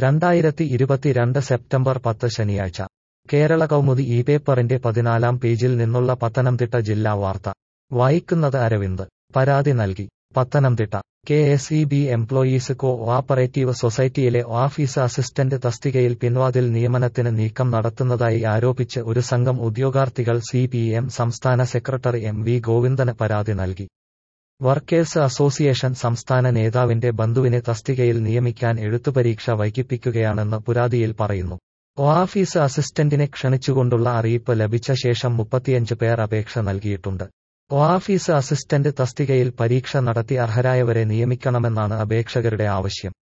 2022 September 10 ശനിയാഴ്ച കേരള കൗമുദി ഈ പേപ്പറിന്റെ 14-ാം പേജിൽ നിന്നുള്ള പത്തനംതിട്ട ജില്ലാ വാർത്ത വായിക്കുന്നത് അരവിന്ദ്. പരാതി നൽകി പത്തനംതിട്ട. KSEB എംപ്ലോയീസ് കോ-ഓപ്പറേറ്റീവ് സൊസൈറ്റിയിലെ ഓഫീസ് അസിസ്റ്റന്റ് തസ്തികയിൽ പിൻവാതിൽ നിയമനത്തിന് നീക്കം നടത്തുന്നതായി ആരോപിച്ച് ഒരു സംഘം ഉദ്യോഗാർത്ഥികൾ CPM സംസ്ഥാന സെക്രട്ടറി MV ഗോവിന്ദന് പരാതി നൽകി. വർക്കേഴ്സ് അസോസിയേഷൻ സംസ്ഥാന നേതാവിന്റെ ബന്ധുവിനെ തസ്തികയിൽ നിയമിക്കാൻ എഴുത്തുപരീക്ഷ വൈകിപ്പിക്കുകയാണെന്ന് പരാതിയിൽ പറയുന്നു. ഓഫീസ് അസിസ്റ്റന്റിനെ ക്ഷണിച്ചുകൊണ്ടുള്ള അറിയിപ്പ് ലഭിച്ച ശേഷം 35 പേർ അപേക്ഷ നൽകിയിട്ടുണ്ട്. ഓഫീസ് അസിസ്റ്റന്റ് തസ്തികയിൽ പരീക്ഷ നടത്തി അർഹരായവരെ നിയമിക്കണമെന്നാണ് അപേക്ഷകരുടെ ആവശ്യം.